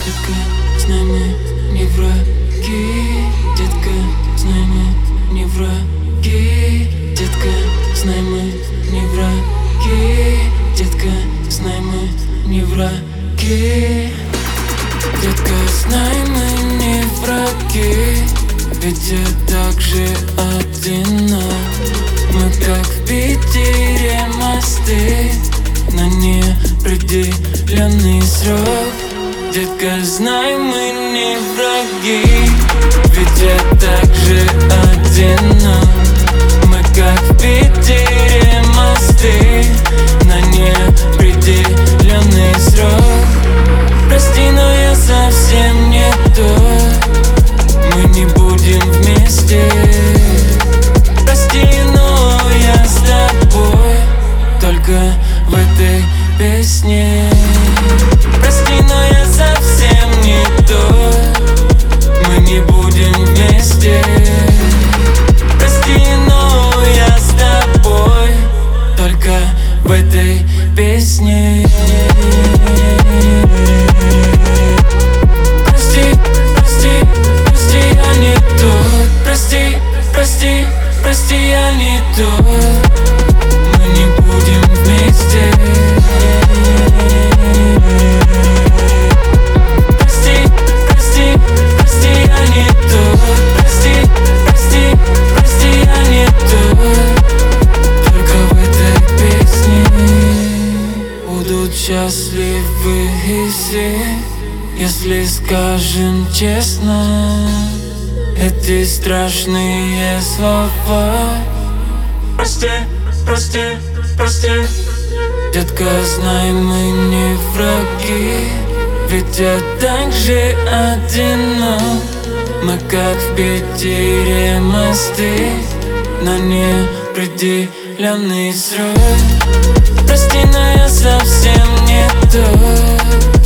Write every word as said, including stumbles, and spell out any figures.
Детка, знай, мы не враги. Детка, знай, мы не враги. Детка, знай, мы не враги. Детка, знай, мы не враги. Детка, знай, мы не враги. Ведь я так же одинок. Мы как в Питере мосты на неопределенный срок. Детка, знай, мы не враги. Ведь я так же одинок. Мы как в Питере мосты на неопределенный срок. Прости, но я совсем не тот. Мы не будем вместе. Прости, но я с тобой только в этой песне. Прости, но я совсем не тот. Мы не будем вместе. Прости, но я с тобой только в этой песне. Прости, прости, прости, я не тот. Прости, прости, прости, я не тот. Мы не будем вместе. Прости, прости, прости, я не тот. Прости, прости, прости, я не тот. Только в этой песне. Будут счастливы все, если скажем честно эти страшные слова. Прости, прости, прости. Детка, знай, мы не враги. Ведь я так же одинок. Мы как в Питере мосты на неопределенный срок. Прости, но я совсем не тот.